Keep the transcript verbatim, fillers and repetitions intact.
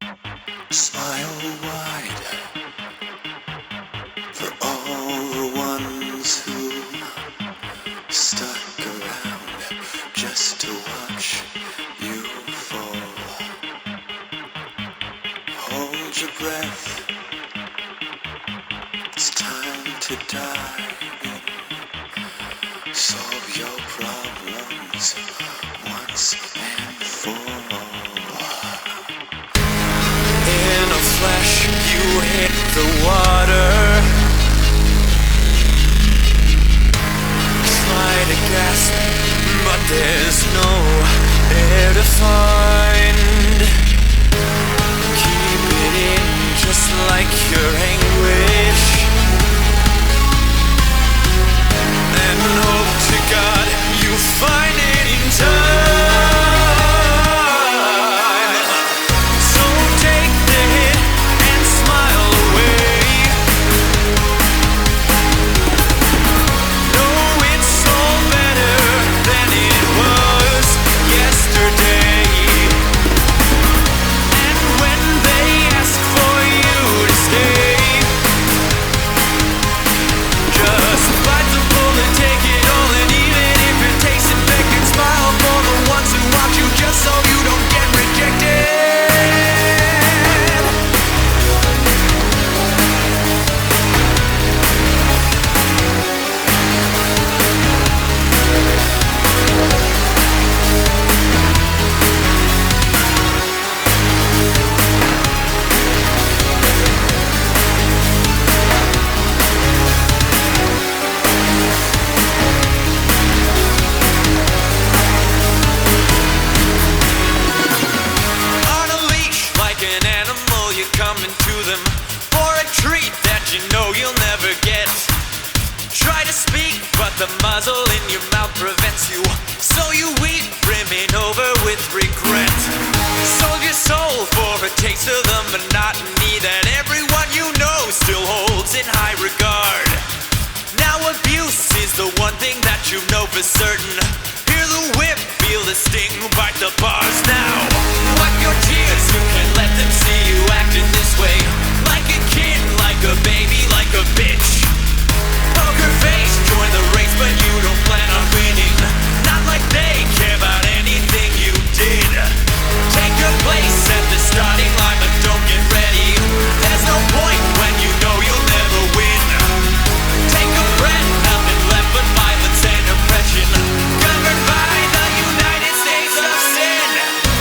Smile wide for all the ones who stuck around just to watch you fall. Hold your breath, it's time to die. Solve your problems once and for all. In a flash, you hit the water. Try to gasp, but there's no air to find. Keep it in, just like your anguish, and hope to God you find it in time. So take the hit and smile away. Know it's all better than it was yesterday. And when they ask for you to stay, just bite the bullet, take it all, and even if it takes it back, and smile for the ones who watch you, just so you don't get rejected. On a leash, like an animal, you're coming to them for a treat that you know you'll never get. Try to speak, but the muzzle in your mouth prevents you. So you weep, brimming over with regret. Sold your soul for a taste of the monotony that everyone you know still holds in high regard. Now abuse is the one thing that you know for certain. Hear the whip, feel the sting, bite the bars now. Wipe your tears, you can let them see you acting this way. Like a kid, like a baby, like a bitch. Poker face, join the race, but you don't plan on winning. Not like they care about anything you did. Take your place at the starting line, but don't get ready. There's no point when you know you'll never win. Take a breath, nothing left but violence and oppression, governed by the United States of Sin.